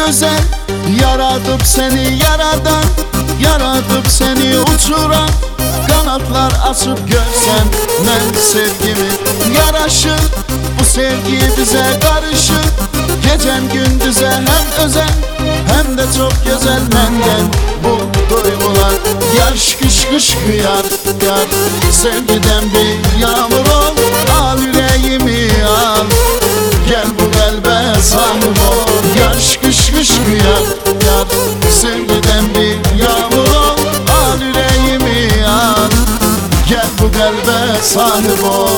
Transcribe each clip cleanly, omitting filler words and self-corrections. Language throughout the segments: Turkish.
güzel yaratıp seni yaradan, yaratıp seni uçuran, kanatlar açıp görsen ben sevgimi yaraşır. Bu sevgi bize karışır, gecem gündüze hem özel hem de çok güzel. Benden bu duygular yaş kış kış kıyar yar. Sevgiden bir yağmur ol, al yüreğimi al, gel bu kalbe sahip ol. Yaş kış kış kıyar yar. Sevgiden bir yağmur ol, al yüreğimi al, gel bu kalbe sahip ol.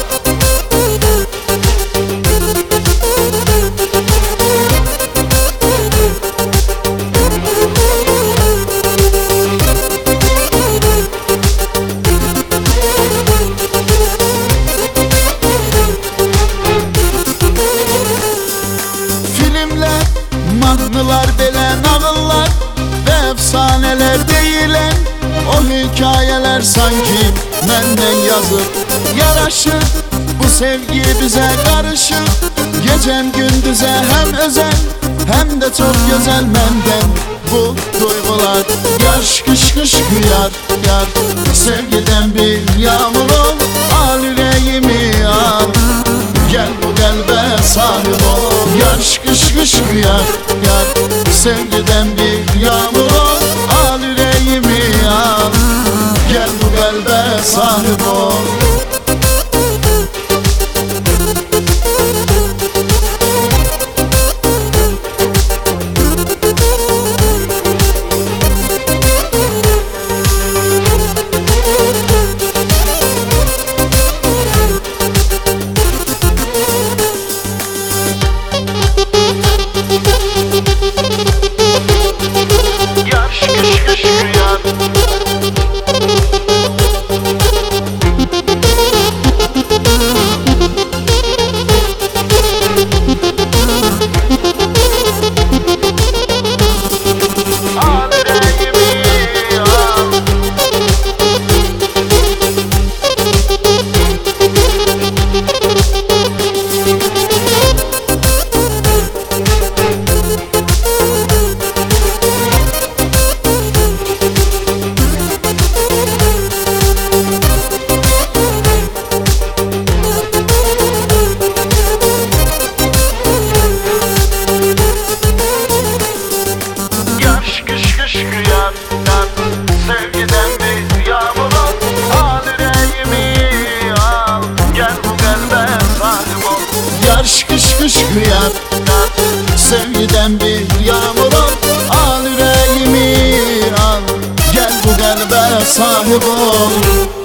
Filmler, mahnılar, belen ağıllar ve efsaneler değilen o hikayeler sanki benden yazıp yaraşır. Bu sevgi bize karışır, gecem gündüze hem özel hem de çok güzel. Benden bu duygular yaş kış kış kıyar yar. Sevgiden bir yağmur ol, al yüreğimi al, gel bu kalbe sahip ol. Yaş kış kış kıyar yar. Sevgiden bir yağmur ol, al yüreğimi al, gel bu kalbe sahip ol. Sevgiden bir yağmur ol, al yüreğimi al, gel bu kalbe sahip ol. Yaş kış kış kıyar, sevgiden bir yağmur ol, al yüreğimi al, gel bu kalbe sahip ol.